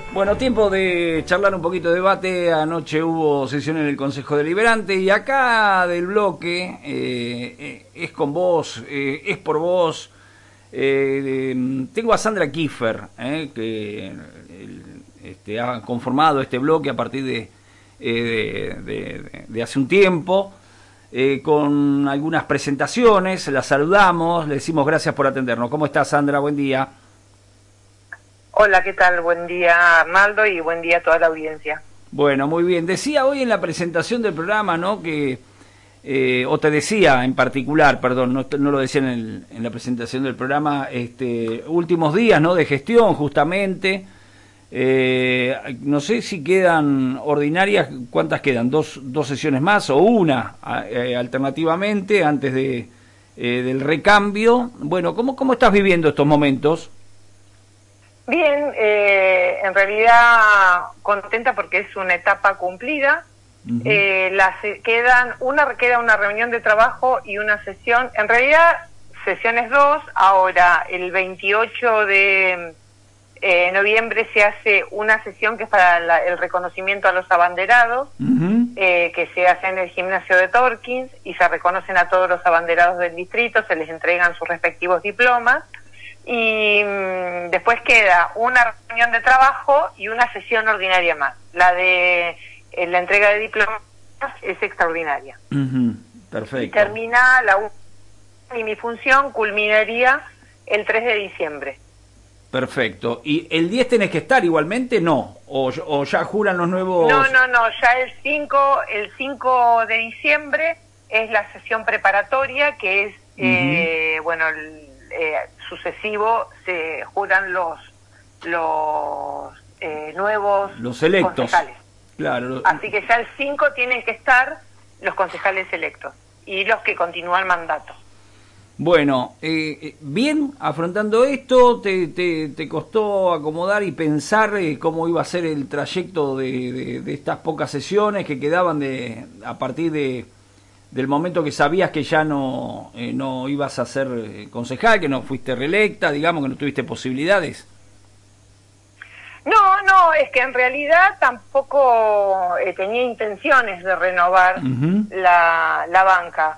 Bueno, tiempo de charlar un poquito de debate. Anoche hubo sesión en el Consejo Deliberante y acá del bloque es con vos, es por vos. Tengo a Sandra Kiefer, que ha conformado este bloque a partir de hace un tiempo, con algunas presentaciones. La saludamos, le decimos gracias por atendernos. ¿Cómo estás, Sandra? Buen día. Hola, ¿qué tal? Buen día, Arnaldo, y buen día a toda la audiencia. Bueno, muy bien. Decía hoy en la presentación del programa, ¿no? Que, o te decía en particular, perdón, no lo decía en la presentación del programa, últimos días, ¿no? De gestión, justamente. No sé si quedan ordinarias, ¿cuántas quedan? ¿Dos sesiones más o una, alternativamente, antes del recambio? Bueno, ¿cómo estás viviendo estos momentos? Bien, en realidad contenta porque es una etapa cumplida. Uh-huh. Queda una reunión de trabajo y una sesión, en realidad sesiones dos. Ahora el 28 de noviembre se hace una sesión que es para el reconocimiento a los abanderados, uh-huh. Que se hace en el gimnasio de Torkins y se reconocen a todos los abanderados del distrito, se les entregan sus respectivos diplomas. Y después queda una reunión de trabajo y una sesión ordinaria más. La de la entrega de diplomas es extraordinaria. Uh-huh. Perfecto. Y termina y mi función culminaría el 3 de diciembre. Perfecto. ¿Y el 10 tenés que estar igualmente? No. ¿O ya juran los nuevos...? No, ya el 5 de diciembre es la sesión preparatoria, que es, uh-huh. Sucesivo, se juran los nuevos electos. Concejales. Claro. Así que ya el 5 tienen que estar los concejales electos y los que continúan mandato. Bueno, bien, afrontando esto, ¿te costó acomodar y pensar cómo iba a ser el trayecto de estas pocas sesiones que quedaban a partir del momento que sabías que ya no ibas a ser concejal, que no fuiste reelecta, digamos, que no tuviste posibilidades? No, es que en realidad tampoco tenía intenciones de renovar uh-huh. la banca.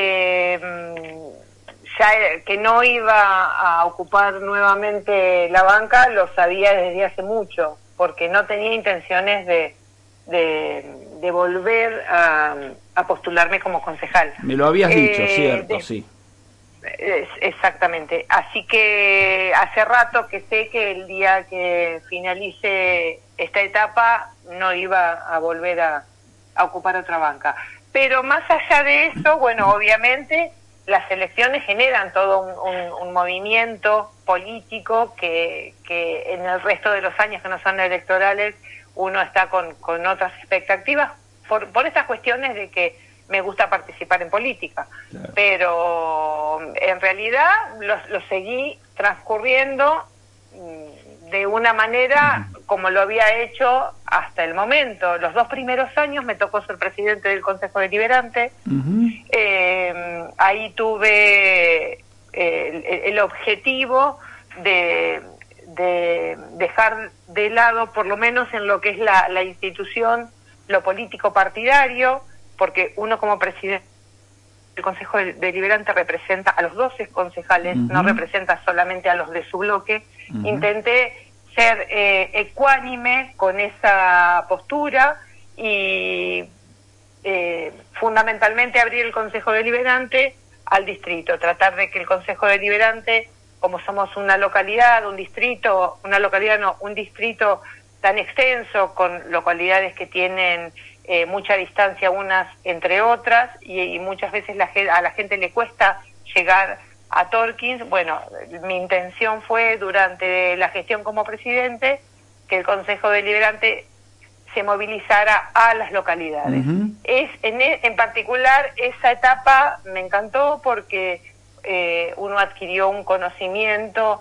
Ya que no iba a ocupar nuevamente la banca lo sabía desde hace mucho, porque no tenía intenciones de volver a postularme como concejal. Me lo habías dicho, cierto, sí. Exactamente. Así que hace rato que sé que el día que finalice esta etapa no iba a volver a ocupar otra banca. Pero más allá de eso, bueno, obviamente las elecciones generan todo un movimiento político que en el resto de los años que no son electorales uno está con otras expectativas por estas cuestiones de que me gusta participar en política. Claro. Pero en realidad lo seguí transcurriendo de una manera uh-huh. como lo había hecho hasta el momento. Los 2 primeros años me tocó ser presidente del Consejo Deliberante. Uh-huh. Ahí tuve el objetivo de dejar de lado, por lo menos en lo que es la institución, lo político partidario, porque uno como presidente del Consejo Deliberante representa a los 12 concejales, uh-huh. no representa solamente a los de su bloque. Uh-huh. Intenté ser ecuánime con esa postura y fundamentalmente abrir el Consejo Deliberante al distrito, tratar de que el Consejo Deliberante, como somos un distrito tan extenso, con localidades que tienen mucha distancia unas entre otras y muchas veces a la gente le cuesta llegar a Torkins. Bueno, mi intención fue durante la gestión como presidente que el Consejo Deliberante se movilizara a las localidades. Uh-huh. En particular esa etapa me encantó porque uno adquirió un conocimiento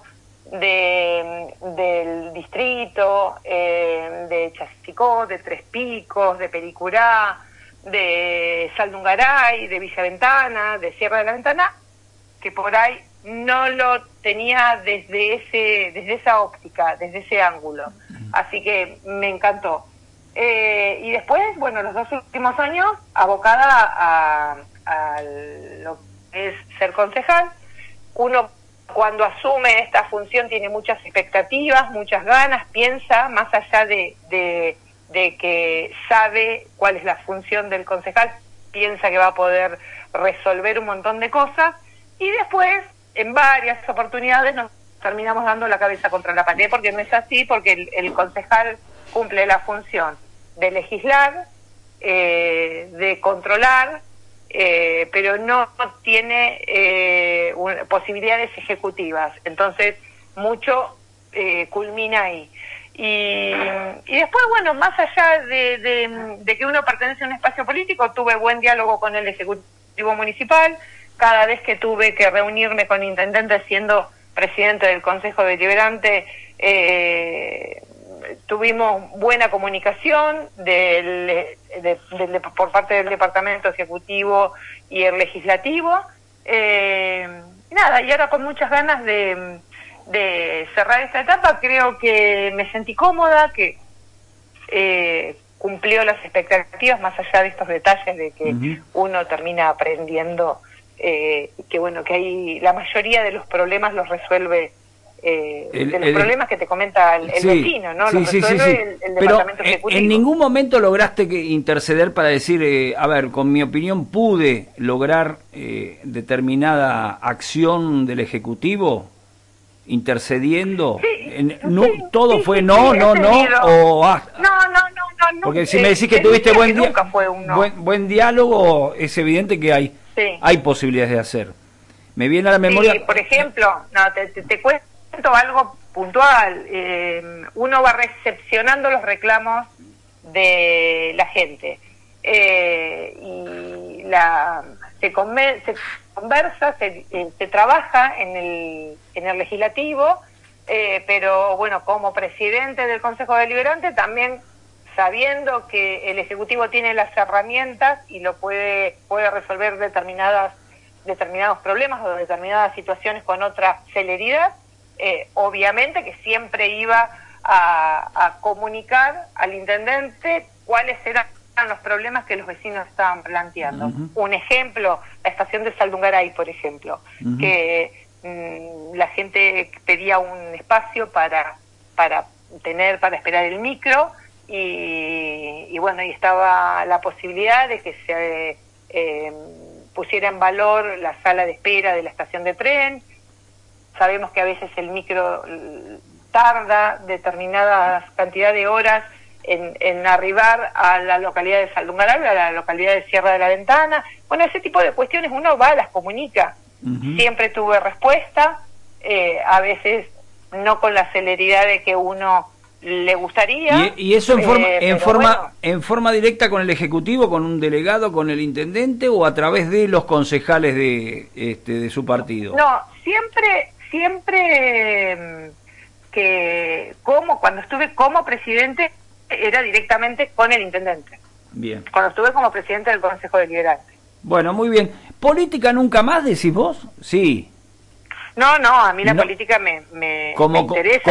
del distrito, de Chasicó, de Tres Picos, de Pericurá, de Saldungaray, de Villaventana, de Sierra de la Ventana, que por ahí no lo tenía desde esa óptica, desde ese ángulo. así que me encantó. Y después, bueno, los 2 últimos años abocada a lo que es ser concejal. Uno cuando asume esta función tiene muchas expectativas, muchas ganas, piensa más allá de que sabe cuál es la función del concejal, piensa que va a poder resolver un montón de cosas, y después en varias oportunidades nos terminamos dando la cabeza contra la pared, porque no es así, porque el concejal cumple la función de legislar, de controlar, pero no tiene posibilidades ejecutivas. Entonces, mucho culmina ahí. Y después, bueno, más allá de que uno pertenece a un espacio político, tuve buen diálogo con el Ejecutivo Municipal. Cada vez que tuve que reunirme con intendentes siendo presidente del Consejo Deliberante, tuvimos buena comunicación por parte del Departamento Ejecutivo y el Legislativo. Y ahora con muchas ganas de cerrar esta etapa. Creo que me sentí cómoda, que cumplió las expectativas, más allá de estos detalles de que uno termina aprendiendo, que bueno, que hay la mayoría de los problemas los resuelve los problemas que te comenta el vecino, ¿no? Los resuelve el Departamento Ejecutivo. ¿En ningún momento lograste interceder para decir, a ver, con mi opinión pude lograr determinada acción del Ejecutivo intercediendo? ¿Todo fue no? No. Porque si me decís que tuviste buen diálogo, es evidente que hay posibilidades de hacer. Me viene a la memoria... Sí, por ejemplo, te cuento algo puntual. Uno va recepcionando los reclamos de la gente y se conversa, se trabaja en el legislativo, pero bueno, como presidente del Consejo Deliberante, también sabiendo que el Ejecutivo tiene las herramientas y lo puede resolver determinados problemas o determinadas situaciones con otra celeridad, obviamente que siempre iba a comunicar al intendente cuáles eran los problemas que los vecinos estaban planteando. Un ejemplo, la estación de Saldungaray, por ejemplo, que la gente pedía un espacio para esperar el micro, y bueno, y estaba la posibilidad de que se pusiera en valor la sala de espera de la estación de tren. Sabemos que a veces el micro tarda determinada cantidad de horas en arribar a la localidad de Saldungaray, a la localidad de Sierra de la Ventana. Bueno, ese tipo de cuestiones uno las comunica. Siempre tuve respuesta, a veces no con la celeridad de que uno le gustaría. ¿Y eso en forma directa con el Ejecutivo, con un delegado, con el intendente, o a través de los concejales de su partido? No, siempre que cuando estuve como presidente era directamente con el intendente. Bien. Cuando estuve como presidente del Consejo Deliberante. Bueno, muy bien. ¿Política nunca más, decís vos? Sí. No, a mí la política me interesa,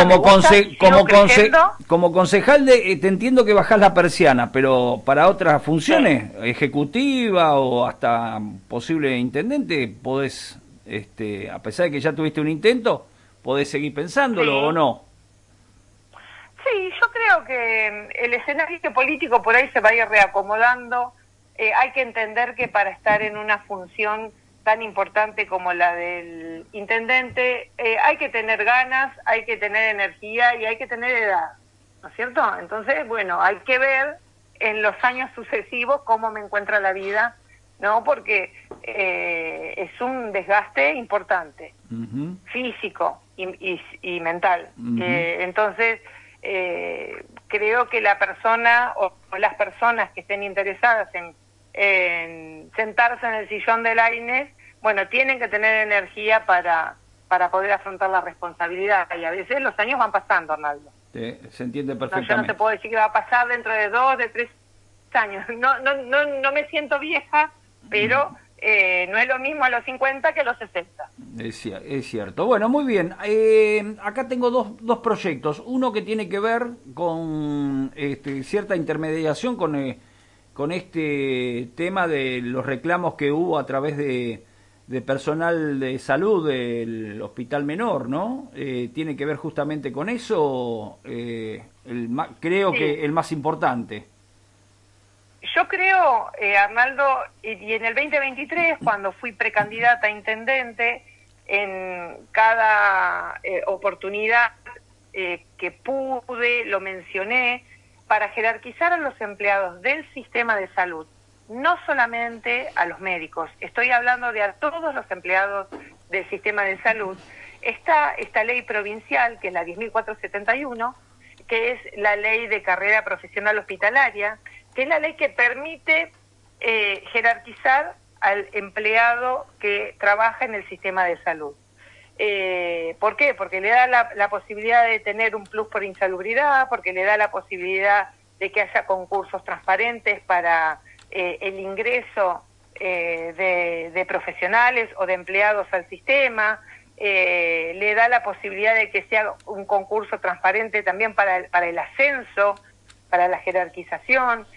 como concejal te entiendo que bajás la persiana, pero para otras funciones, ejecutiva o hasta posible intendente, podés, a pesar de que ya tuviste un intento, podés seguir pensándolo, ¿o no? Sí, yo creo que el escenario político por ahí se va a ir reacomodando. Hay que entender que para estar en una función tan importante como la del intendente, hay que tener ganas, hay que tener energía y hay que tener edad, ¿no es cierto? Entonces, bueno, hay que ver en los años sucesivos cómo me encuentra la vida, ¿no? Porque es un desgaste importante, físico y mental. Entonces, creo que la persona o las personas que estén interesadas en sentarse en el sillón del AINES, bueno, tienen que tener energía para poder afrontar la responsabilidad, y a veces los años van pasando, Arnaldo. Se entiende perfectamente. Yo no te puedo decir que va a pasar dentro de 2, de 3 años. No me siento vieja, pero no es lo mismo a los 50 que a los 60. Es cierto. Bueno, muy bien. Acá tengo dos proyectos. Uno que tiene que ver con cierta intermediación con este tema de los reclamos que hubo a través de personal de salud del Hospital Menor, ¿no? Tiene que ver justamente con eso. Creo Sí. que el más importante. Yo creo, Arnaldo, y en el 2023, cuando fui precandidata a intendente, en cada oportunidad que pude, lo mencioné, para jerarquizar a los empleados del sistema de salud, no solamente a los médicos, estoy hablando de a todos los empleados del sistema de salud. Está esta ley provincial, que es la 10.471, que es la ley de carrera profesional hospitalaria, que es la ley que permite jerarquizar al empleado que trabaja en el sistema de salud. ¿Por qué? Porque le da la posibilidad de tener un plus por insalubridad, porque le da la posibilidad de que haya concursos transparentes para el ingreso de profesionales o de empleados al sistema, le da la posibilidad de que sea un concurso transparente también para el ascenso, para la jerarquización,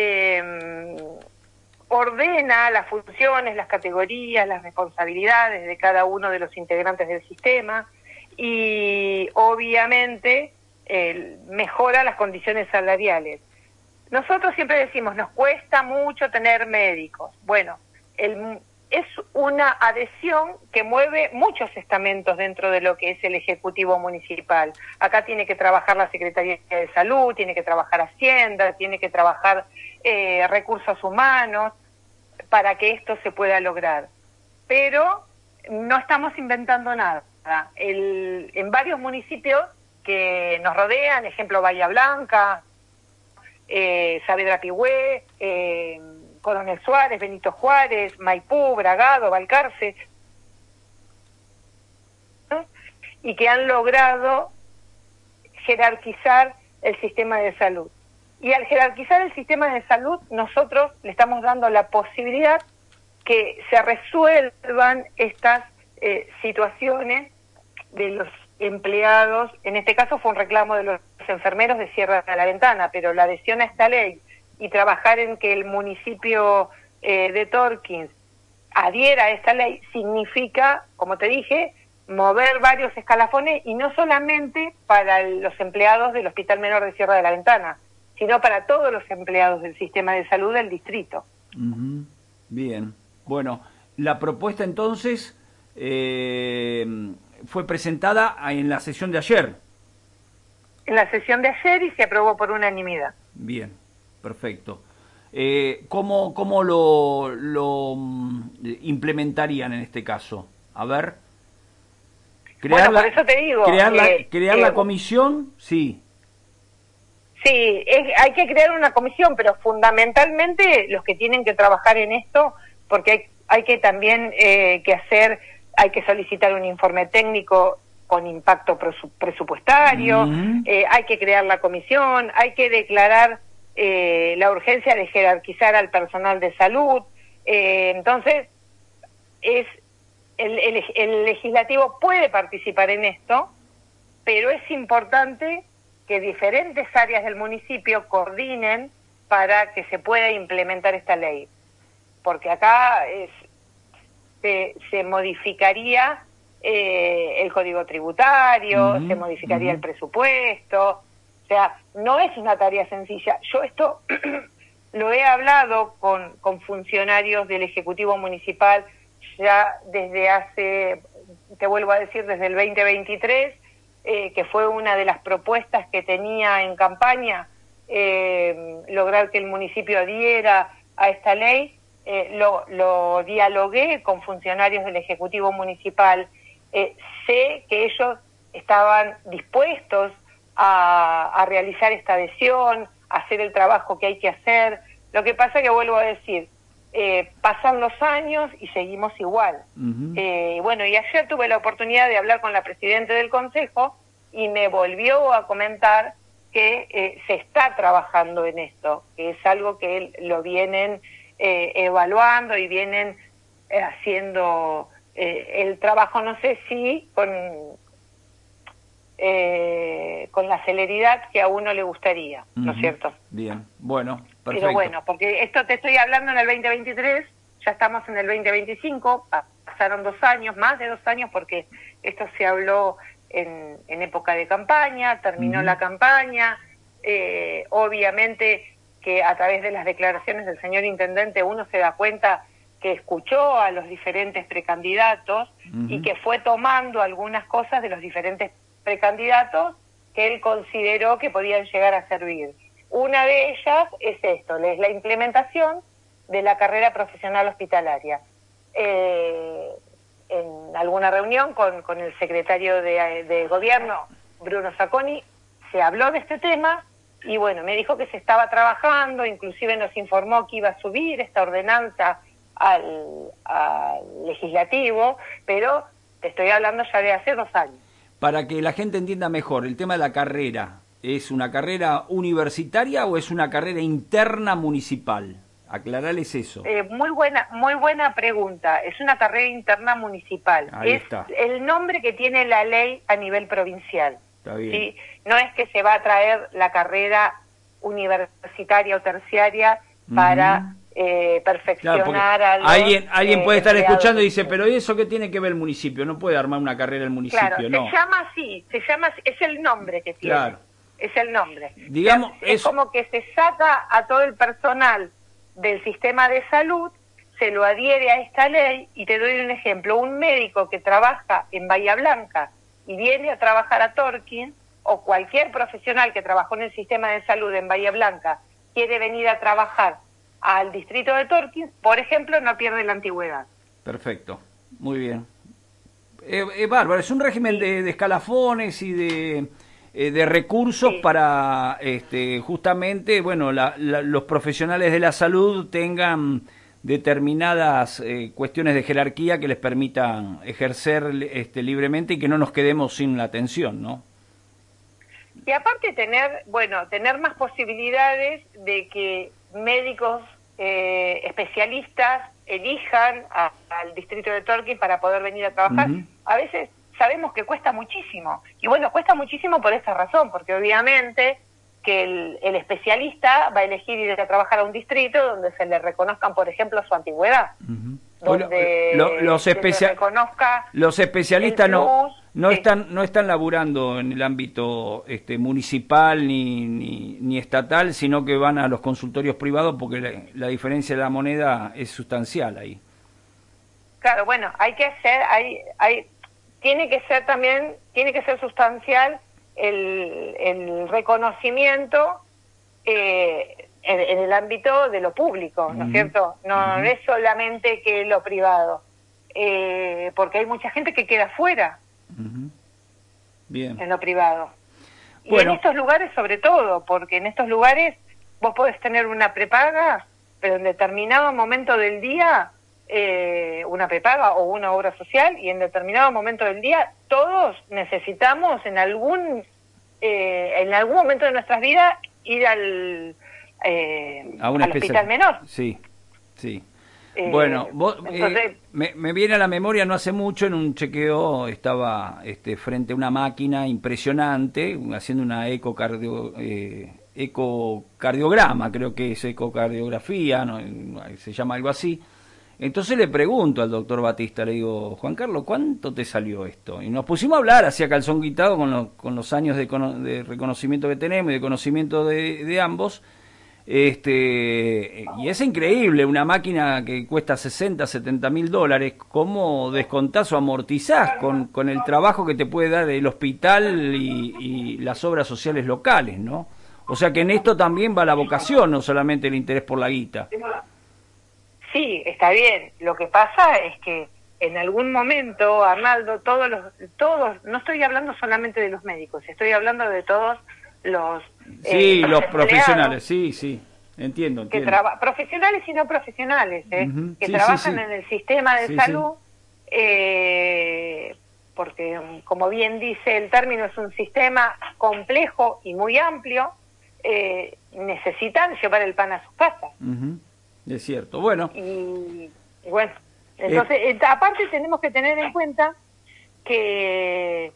ordena las funciones, las categorías, las responsabilidades de cada uno de los integrantes del sistema y obviamente mejora las condiciones salariales. Nosotros siempre decimos, nos cuesta mucho tener médicos. Bueno, es una adhesión que mueve muchos estamentos dentro de lo que es el Ejecutivo Municipal. Acá tiene que trabajar la Secretaría de Salud, tiene que trabajar Hacienda, tiene que trabajar Recursos Humanos para que esto se pueda lograr. Pero no estamos inventando nada. En varios municipios que nos rodean, ejemplo Bahía Blanca, Saavedra Pigüé, Coronel Suárez, Benito Juárez, Maipú, Bragado, Balcarce, ¿no? Y que han logrado jerarquizar el sistema de salud. Y al jerarquizar el sistema de salud, nosotros le estamos dando la posibilidad que se resuelvan estas situaciones de los empleados. En este caso fue un reclamo de los enfermeros de Sierra de la Ventana, pero la adhesión a esta ley y trabajar en que el municipio de Torquín adhiera a esta ley significa, como te dije, mover varios escalafones y no solamente para los empleados del Hospital Menor de Sierra de la Ventana, sino para todos los empleados del sistema de salud del distrito. Bien, bueno, la propuesta entonces fue presentada en la sesión de ayer. En la sesión de ayer y se aprobó por unanimidad. Bien, perfecto. ¿Cómo lo implementarían en este caso? A ver. Bueno, por eso te digo. Crear la comisión, sí. Sí, hay que crear una comisión, pero fundamentalmente los que tienen que trabajar en esto, porque hay que también hay que solicitar un informe técnico con impacto presupuestario, hay que crear la comisión, hay que declarar la urgencia de jerarquizar al personal de salud. Entonces, el legislativo puede participar en esto, pero es importante que diferentes áreas del municipio coordinen para que se pueda implementar esta ley. Porque acá se modificaría el código tributario, se modificaría el presupuesto. O sea, no es una tarea sencilla. Yo esto lo he hablado con funcionarios del Ejecutivo Municipal ya desde hace, te vuelvo a decir, desde el 2023, que fue una de las propuestas que tenía en campaña, lograr que el municipio adhiera a esta ley. Lo dialogué con funcionarios del Ejecutivo Municipal. Sé que ellos estaban dispuestos a realizar esta adhesión, a hacer el trabajo que hay que hacer. Lo que pasa que, vuelvo a decir, pasan los años y seguimos igual. Bueno, y ayer tuve la oportunidad de hablar con la presidenta del Consejo y me volvió a comentar que se está trabajando en esto, que es algo que lo vienen evaluando y vienen haciendo el trabajo, no sé si con la celeridad que a uno le gustaría, ¿no es cierto? Bien, bueno, perfecto. Pero bueno, porque esto te estoy hablando en el 2023, ya estamos en el 2025, pasaron 2 años, más de 2 años, porque esto se habló en época de campaña, terminó la campaña, obviamente que a través de las declaraciones del señor intendente uno se da cuenta que escuchó a los diferentes precandidatos y que fue tomando algunas cosas de los diferentes precandidatos que él consideró que podían llegar a servir. Una de ellas es esto, es la implementación de la carrera profesional hospitalaria. En alguna reunión con el secretario de Gobierno, Bruno Sacconi, se habló de este tema y bueno, me dijo que se estaba trabajando, inclusive nos informó que iba a subir esta ordenanza al legislativo, pero te estoy hablando ya de hace 2 años. Para que la gente entienda mejor, el tema de la carrera, ¿es una carrera universitaria o es una carrera interna municipal? Aclarales eso. Muy buena pregunta. Es una carrera interna municipal. Ahí es está. el nombre que tiene la ley a nivel provincial. Está bien. ¿Sí? No es que se va a traer la carrera universitaria o terciaria para perfeccionar a los, alguien puede estar empleados. escuchando y dice, pero ¿y eso qué tiene que ver el municipio? No puede armar una carrera el municipio, Claro, no. se llama así, es el nombre que tiene. Claro. Es el nombre. Digamos, es como que se saca a todo el personal del sistema de salud, se lo adhiere a esta ley, y te doy un ejemplo: un médico que trabaja en Bahía Blanca y viene a trabajar a Torquín, o cualquier profesional que trabajó en el sistema de salud en Bahía Blanca quiere venir a trabajar al distrito de Torquín, por ejemplo, no pierde la antigüedad. Perfecto, muy bien. Bárbaro, es un régimen de escalafones y de recursos para justamente, bueno, los profesionales de la salud tengan determinadas cuestiones de jerarquía que les permitan ejercer libremente y que no nos quedemos sin la atención, ¿no? Y aparte tener más posibilidades de que médicos especialistas elijan al distrito de Torquín para poder venir a trabajar. A veces sabemos que cuesta muchísimo, y bueno, cuesta muchísimo por esta razón, porque obviamente que el especialista va a elegir ir a trabajar a un distrito donde se le reconozcan, por ejemplo, su antigüedad. Donde los especialistas no están laburando en el ámbito municipal ni estatal, sino que van a los consultorios privados, porque la diferencia de la moneda es sustancial ahí. Claro, bueno, hay que hacer, tiene que ser sustancial el reconocimiento en el ámbito de lo público, ¿no es cierto? No es solamente que lo privado, porque hay mucha gente que queda fuera en lo privado. Y en estos lugares sobre todo, porque en estos lugares vos podés tener una prepaga, pero en determinado momento del día, una prepaga o una obra social, y en determinado momento del día todos necesitamos en algún momento de nuestras vidas ir al hospital menor. Sí. Bueno, entonces, me viene a la memoria, no hace mucho, en un chequeo estaba frente a una máquina impresionante, haciendo una ecocardiograma, creo que es ecocardiografía, ¿no? Se llama algo así. Entonces le pregunto al doctor Batista, le digo, Juan Carlos, ¿cuánto te salió esto? Y nos pusimos a hablar, hacia calzón quitado, con los años de reconocimiento que tenemos y de conocimiento de ambos. Y es increíble, una máquina que cuesta 60, 70 mil dólares, ¿cómo descontás o amortizás con el trabajo que te puede dar el hospital y las obras sociales locales, ¿no? O sea que en esto también va la vocación, no solamente el interés por la guita. Sí, está bien. Lo que pasa es que en algún momento, Arnaldo, todos, no estoy hablando solamente de los médicos, estoy hablando de todos los los profesionales, sí, entiendo. Profesionales y no profesionales, que trabajan en el sistema de salud, porque como bien dice el término, es un sistema complejo y muy amplio, necesitan llevar el pan a sus casas. Es cierto, bueno. Y bueno, Entonces, aparte tenemos que tener en cuenta que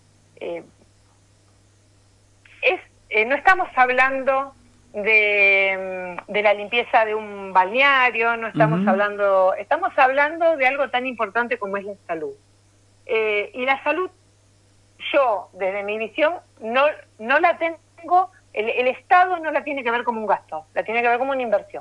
no estamos hablando de la limpieza de un balneario, no estamos hablando, estamos hablando de algo tan importante como es la salud. Y la salud, yo, desde mi visión, no la tengo, el Estado no la tiene que ver como un gasto, la tiene que ver como una inversión.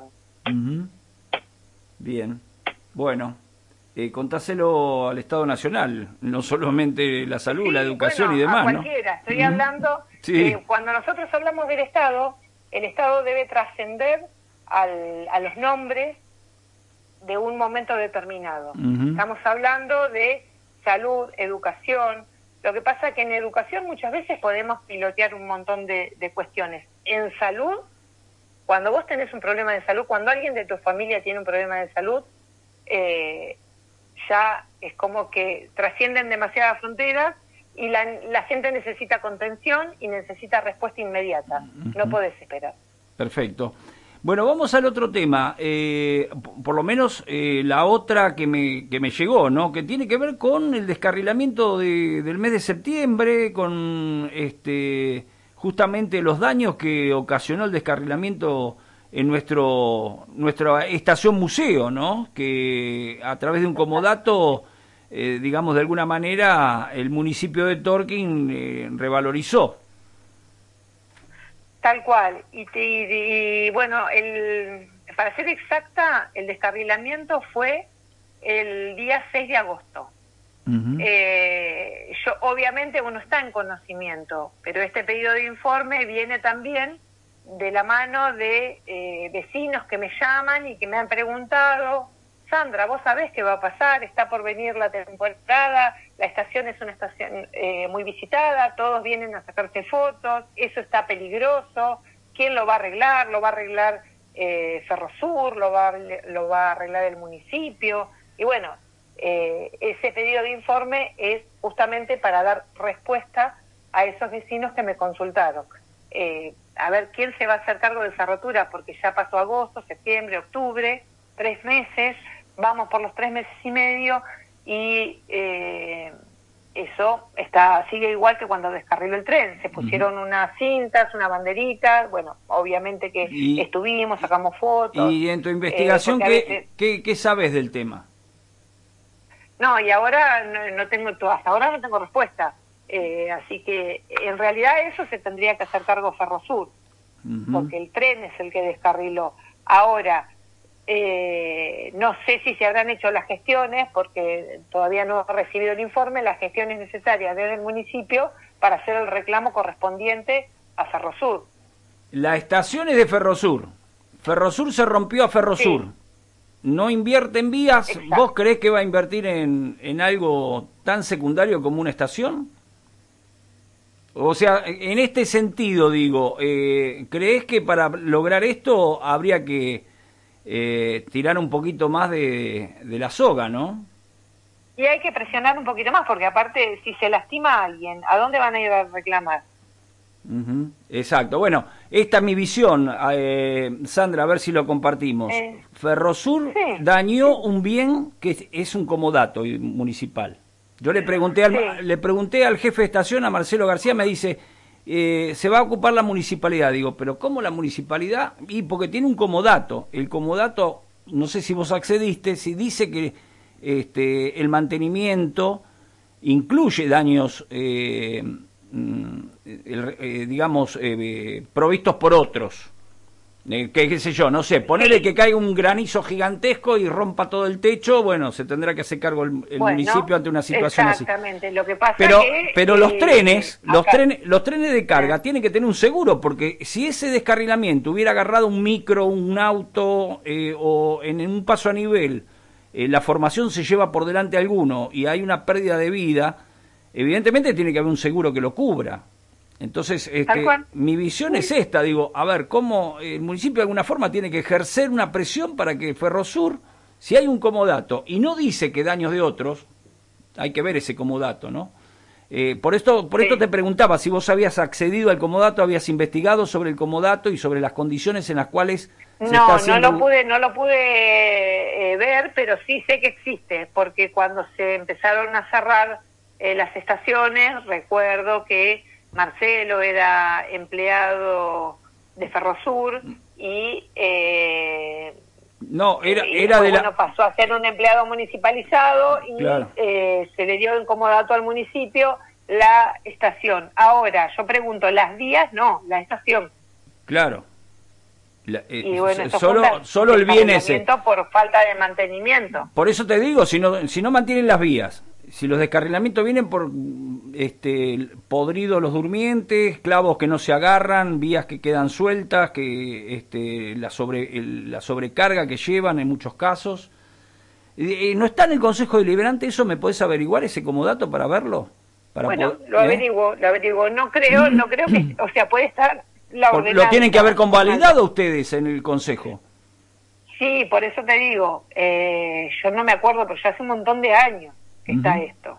Bien, bueno, contáselo al Estado Nacional, no solamente la salud, la educación y demás, a cualquiera, ¿no? Estoy hablando, cuando nosotros hablamos del Estado, el Estado debe trascender a los nombres de un momento determinado. Estamos hablando de salud, educación. Lo que pasa es que en educación muchas veces podemos pilotear un montón de cuestiones. En salud, cuando vos tenés un problema de salud, cuando alguien de tu familia tiene un problema de salud, ya es como que trascienden demasiadas fronteras y la gente necesita contención y necesita respuesta inmediata. No podés esperar. Perfecto. Bueno, vamos al otro tema, por lo menos la otra que me llegó, ¿no? Que tiene que ver con el descarrilamiento del mes de septiembre, con justamente los daños que ocasionó el descarrilamiento en nuestra estación museo, ¿no? Que a través de un comodato, digamos, de alguna manera, el municipio de Torquín revalorizó. Tal cual. Y bueno, para ser exacta, el descarrilamiento fue el día 6 de agosto. Obviamente uno está en conocimiento, pero este pedido de informe viene también de la mano de vecinos que me llaman y que me han preguntado: Sandra, ¿vos sabés qué va a pasar? Está por venir la temporada, la estación es una estación muy visitada, todos vienen a sacarse fotos, eso está peligroso, ¿quién lo va a arreglar? ¿Lo va a arreglar Ferrosur? ¿Lo va a arreglar el municipio? Y bueno, ese pedido de informe es justamente para dar respuesta a esos vecinos que me consultaron. A ver, ¿quién se va a hacer cargo de esa rotura? Porque ya pasó agosto, septiembre, octubre, 3 meses, vamos por los 3 meses y medio, y eso sigue igual que cuando descarriló el tren. Se pusieron unas cintas, unas banderitas, bueno, obviamente que estuvimos, sacamos fotos. Y en tu investigación, ¿qué sabes del tema? No, y ahora hasta ahora no tengo respuesta. Así que en realidad eso se tendría que hacer cargo Ferrosur, porque el tren es el que descarriló. Ahora, no sé si se habrán hecho las gestiones, porque todavía no he recibido el informe, las gestiones necesarias desde el municipio para hacer el reclamo correspondiente a Ferrosur. La estación es de Ferrosur. Ferrosur se rompió a Ferrosur. Sí. No invierte en vías. Exacto. ¿Vos creés que va a invertir en algo tan secundario como una estación? O sea, en este sentido, digo, ¿creés que para lograr esto habría que tirar un poquito más de la soga, no? Y hay que presionar un poquito más, porque aparte, si se lastima a alguien, ¿a dónde van a ir a reclamar? Exacto. Bueno, esta es mi visión, Sandra, a ver si lo compartimos. Ferrosur dañó un bien que es un comodato municipal. Yo le pregunté al jefe de estación, a Marcelo García, me dice, se va a ocupar la municipalidad. Digo, ¿pero cómo la municipalidad? Y porque tiene un comodato. El comodato, no sé si vos accediste, si dice que el mantenimiento incluye daños, digamos, provistos por otros. Qué sé yo, no sé, ponele que caiga un granizo gigantesco y rompa todo el techo, bueno, se tendrá que hacer cargo el municipio ante una situación exactamente, así. Lo que pasa pero los trenes de carga tienen que tener un seguro, porque si ese descarrilamiento hubiera agarrado un micro, un auto o en un paso a nivel, la formación se lleva por delante a alguno y hay una pérdida de vida, evidentemente tiene que haber un seguro que lo cubra. Entonces, mi visión es esta, digo, a ver, cómo el municipio de alguna forma tiene que ejercer una presión para que Ferrosur, si hay un comodato y no dice que daños de otros, hay que ver ese comodato, ¿no? Por esto te preguntaba si vos habías accedido al comodato, habías investigado sobre el comodato y sobre las condiciones en las cuales se está haciendo... No lo pude ver, pero sí sé que existe, porque cuando se empezaron a cerrar las estaciones, recuerdo que Marcelo era empleado de Ferrosur y pasó a ser un empleado municipalizado y claro. Se le dio en comodato al municipio la estación. Ahora, yo pregunto, las vías no, la estación. Claro. Y bueno, solo el bien ese. Por falta de mantenimiento. Por eso te digo, si no mantienen las vías, si los descarrilamientos vienen por podridos los durmientes, clavos que no se agarran, vías que quedan sueltas, que la sobrecarga que llevan en muchos casos. ¿No está en el Consejo Deliberante eso? ¿Me podés averiguar ese comodato para verlo? Lo averiguo. No creo que, o sea, puede estar la ordenanza. ¿Lo tienen que haber convalidado ustedes en el Consejo? Sí, por eso te digo, yo no me acuerdo, pero ya hace un montón de años que está esto.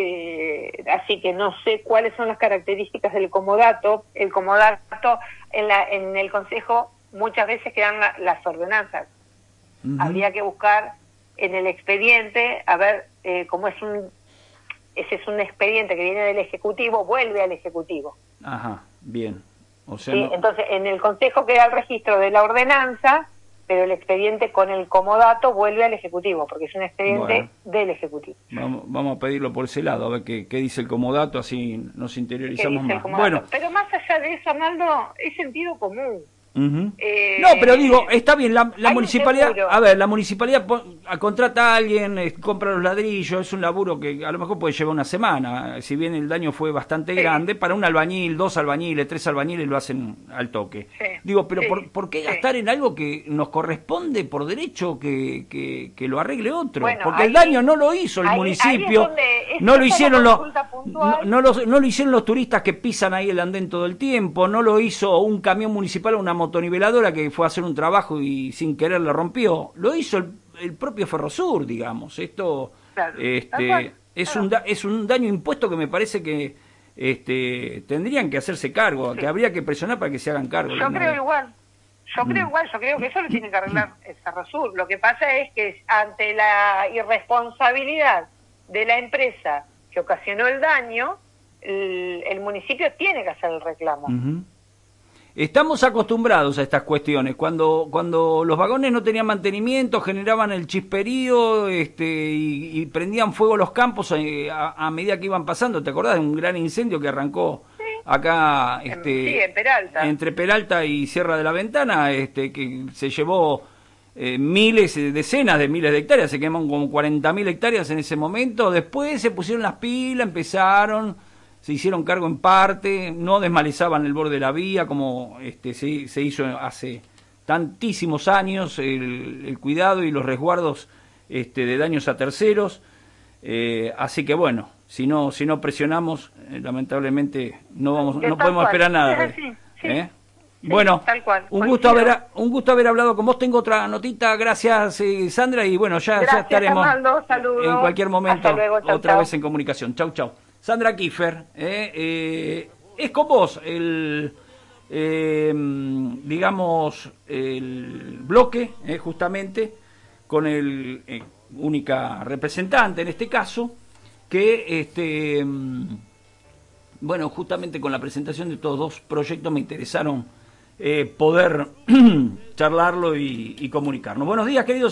Así que no sé cuáles son las características del comodato. El comodato en el Consejo muchas veces quedan las ordenanzas. Habría que buscar en el expediente, a ver cómo ese es un expediente que viene del Ejecutivo, vuelve al Ejecutivo. Ajá, bien. O sea, ¿sí? Entonces, en el Consejo queda el registro de la ordenanza, pero el expediente con el comodato vuelve al Ejecutivo, porque es un expediente del Ejecutivo. Vamos a pedirlo por ese lado, a ver qué dice el comodato, así nos interiorizamos más. Bueno, pero más allá de eso, Arnaldo, es sentido común. No, pero digo, está bien, la municipalidad, a ver, la municipalidad contrata a alguien, compra los ladrillos, es un laburo que a lo mejor puede llevar una semana, si bien el daño fue bastante grande, para un albañil, 2 albañiles, 3 albañiles lo hacen al toque. Digo, pero ¿por qué gastar en algo que nos corresponde por derecho que lo arregle otro? Bueno, porque el daño no lo hizo el municipio, no lo hicieron no lo hicieron los turistas que pisan ahí el andén todo el tiempo, no lo hizo un camión municipal o una motoniveladora que fue a hacer un trabajo y sin querer lo rompió, lo hizo el propio Ferrosur, digamos. Esto claro, es un daño impuesto que me parece que tendrían que hacerse cargo, que habría que presionar para que se hagan cargo. Yo creo igual, yo creo que eso lo tiene que arreglar el Ferrosur. Lo que pasa es que ante la irresponsabilidad de la empresa que ocasionó el daño, el municipio tiene que hacer el reclamo. Estamos acostumbrados a estas cuestiones. Cuando los vagones no tenían mantenimiento, generaban el chisperío y prendían fuego los campos a medida que iban pasando. ¿Te acordás de un gran incendio que arrancó acá en Peralta, entre Peralta y Sierra de la Ventana, que se llevó decenas de miles de hectáreas? Se quemaron como 40.000 hectáreas en ese momento. Después se pusieron las pilas, se hicieron cargo en parte, no desmalezaban el borde de la vía como se hizo hace tantísimos años, el cuidado y los resguardos de daños a terceros. Así que bueno, si no presionamos, lamentablemente no podemos esperar nada. Sí, bueno, tal cual, un gusto haber hablado con vos. Tengo otra notita, gracias Sandra, y bueno, ya estaremos Arnaldo, en cualquier momento luego, otra vez en comunicación. Chau. Sandra Kiefer, es con vos digamos, el bloque, justamente, con el única representante en este caso, que, bueno, justamente con la presentación de estos dos proyectos me interesaron poder charlarlo y comunicarnos. Buenos días, queridos.